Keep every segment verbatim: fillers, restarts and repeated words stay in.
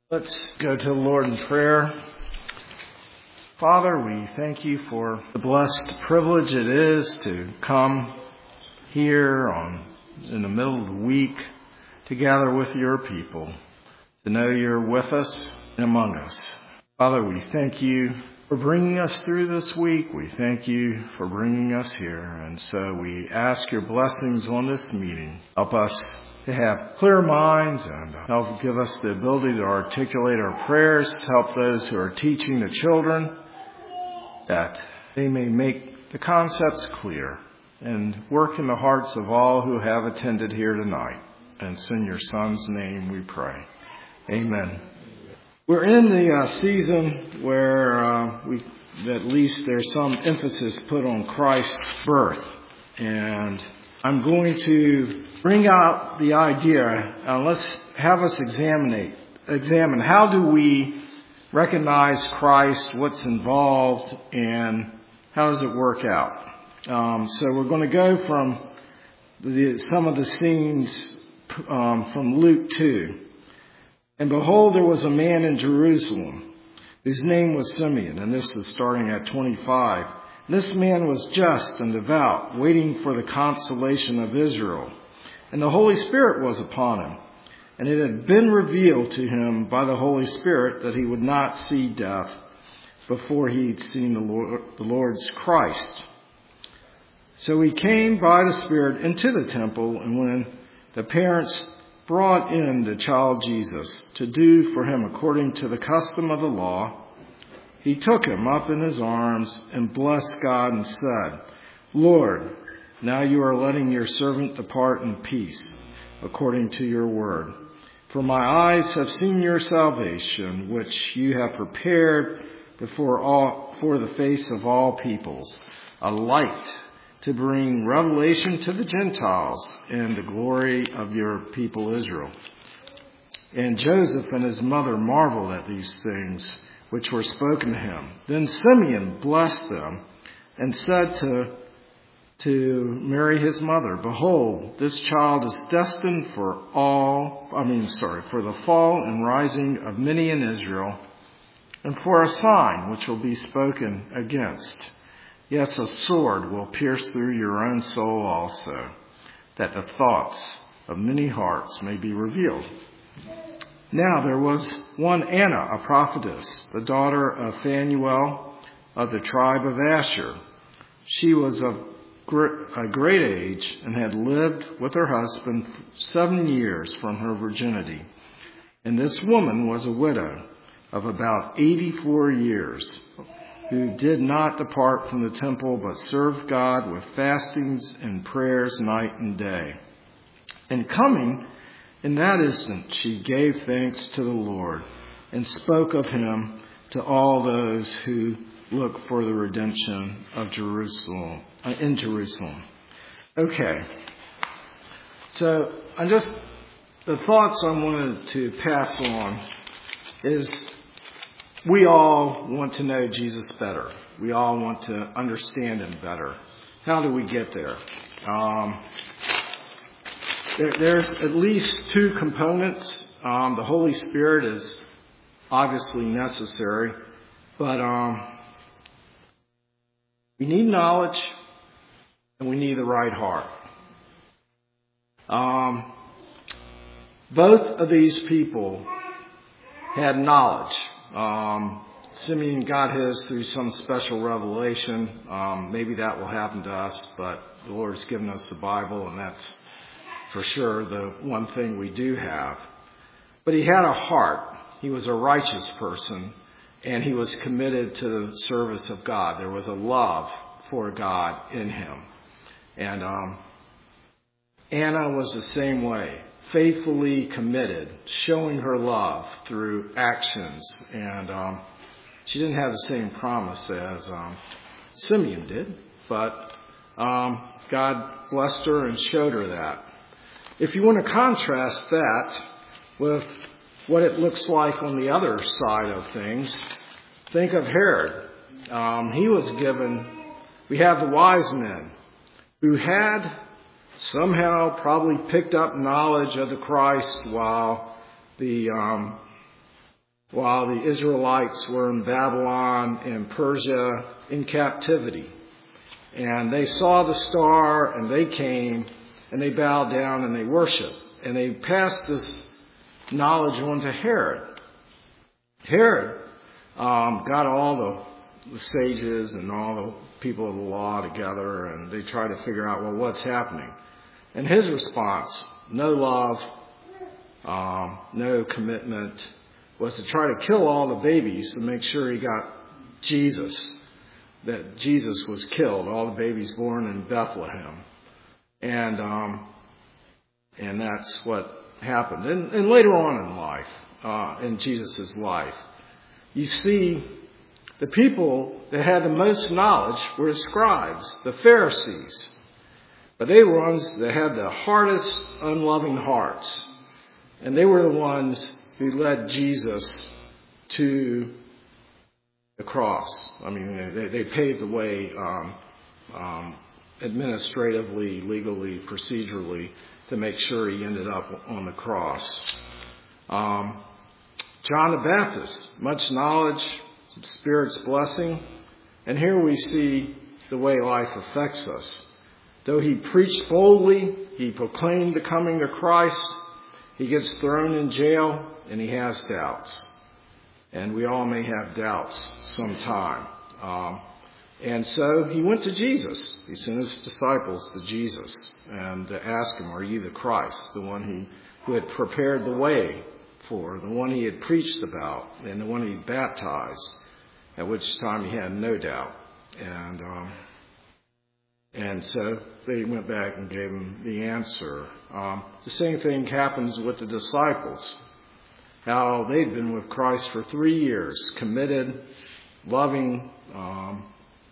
Let's go to the Lord in prayer. Father, we thank you for the blessed privilege it is to come here on in the middle of the week to gather with your people, to know you're with us and among us. Father, we thank you for bringing us through this week. We thank you for bringing us here. And so we ask your blessings on this meeting. Help us to have clear minds and help give us the ability to articulate our prayers. Help those who are teaching the children that they may make the concepts clear and work in the hearts of all who have attended here tonight. And it's in your Son's name we pray. Amen. We're in the uh, season where uh, we, at least there's some emphasis put on Christ's birth. And I'm going to bring out the idea. Uh, let's have us examine, examine how do we recognize Christ, what's involved, and how does it work out. Um, so we're going to go from the, some of the scenes um, from Luke two. And behold, there was a man in Jerusalem whose name was Simeon, and this is starting at twenty-five. This man was just and devout, waiting for the consolation of Israel. And the Holy Spirit was upon him. And it had been revealed to him by the Holy Spirit that he would not see death before he'd seen the, Lord, the Lord's Christ. So he came by the Spirit into the temple, and when the parents brought in the child Jesus to do for him according to the custom of the law, he took him up in his arms and blessed God and said, Lord, now you are letting your servant depart in peace, according to your word. For my eyes have seen your salvation, which you have prepared before all, for the face of all peoples, a light to bring revelation to the Gentiles and the glory of your people Israel. And Joseph and his mother marveled at these things which were spoken to him. Then Simeon blessed them and said to to Mary his mother, behold, this child is destined for all, I mean, sorry, for the fall and rising of many in Israel, and for a sign which will be spoken against. Yes, a sword will pierce through your own soul also, that the thoughts of many hearts may be revealed. Now there was one Anna, a prophetess, the daughter of Phanuel of the tribe of Asher. She was of a great age and had lived with her husband seven years from her virginity. And this woman was a widow of about eighty-four years, who did not depart from the temple, but served God with fastings and prayers night and day. And coming in that instant, she gave thanks to the Lord and spoke of him to all those who look for the redemption of Jerusalem, uh, in Jerusalem. Okay. So I just, the thoughts I wanted to pass on is we all want to know Jesus better. We all want to understand him better. How do we get there? Um, there there's at least two components. Um, the Holy Spirit is obviously necessary, but um, we need knowledge and we need the right heart. Um, both of these people had knowledge. Um, Simeon got his through some special revelation. Um, maybe that will happen to us, but the Lord's given us the Bible, and that's for sure the one thing we do have. But he had a heart. He was a righteous person, and he was committed to the service of God. There was a love for God in him. And um, Anna was the same way. Faithfully committed, showing her love through actions. And um, she didn't have the same promise as um, Simeon did, but um, God blessed her and showed her that. If you want to contrast that with what it looks like on the other side of things, think of Herod. Um, he was given, we have the wise men who had somehow probably picked up knowledge of the Christ while the um, while the Israelites were in Babylon and Persia in captivity. And they saw the star and they came and they bowed down and they worshiped. And they passed this knowledge on to Herod. Herod um, got all the, the sages and all the people of the law together, and they tried to figure out, well, what's happening? And his response, no love, um, no commitment, was to try to kill all the babies to make sure he got Jesus, that Jesus was killed, all the babies born in Bethlehem. And um, and that's what happened. And, and later on in life, uh, in Jesus' life, you see the people that had the most knowledge were the scribes, the Pharisees. But they were ones that had the hardest, unloving hearts. And they were the ones who led Jesus to the cross. I mean, they, they paved the way um, um, administratively, legally, procedurally to make sure he ended up on the cross. Um, John the Baptist, much knowledge, Spirit's blessing. And here we see the way life affects us. Though he preached boldly, he proclaimed the coming of Christ, he gets thrown in jail and he has doubts. And we all may have doubts sometime. Um, and so he went to Jesus. He sent his disciples to Jesus and to ask him, are you the Christ, the one he, who had prepared the way for, the one he had preached about, and the one he baptized, at which time he had no doubt. And um, and so they went back and gave him the answer. Um, the same thing happens with the disciples. How they'd been with Christ for three years, committed, loving, um,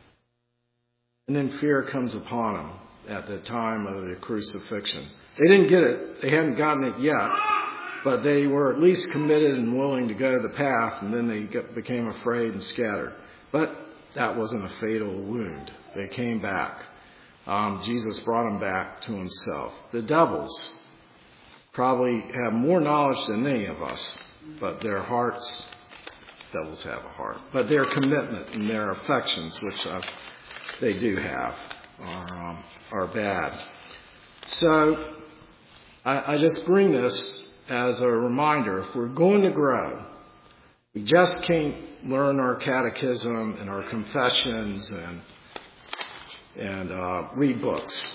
and then fear comes upon them at the time of the crucifixion. They didn't get it. They hadn't gotten it yet, but they were at least committed and willing to go the path, and then they got, became afraid and scattered. But that wasn't a fatal wound. They came back. Um, Jesus brought them back to himself. The devils probably have more knowledge than any of us, but their hearts, devils have a heart, but their commitment and their affections, which uh, they do have, are, um, are bad. So I, I just bring this as a reminder. If we're going to grow, we just can't learn our catechism and our confessions and and uh, read books.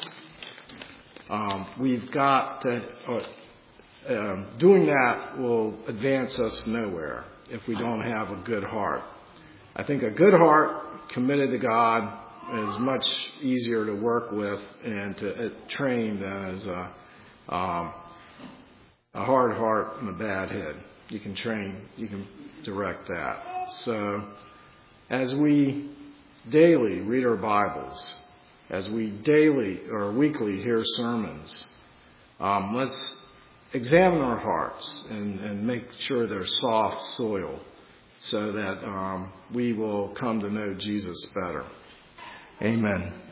Um, we've got to, uh, um, doing that will advance us nowhere if we don't have a good heart. I think a good heart committed to God is much easier to work with and to uh, train than as a, um, a hard heart and a bad head. You can train, you can direct that. So as we daily read our Bibles, as we daily or weekly hear sermons, um, let's examine our hearts and, and make sure they're soft soil so that um, we will come to know Jesus better. Amen.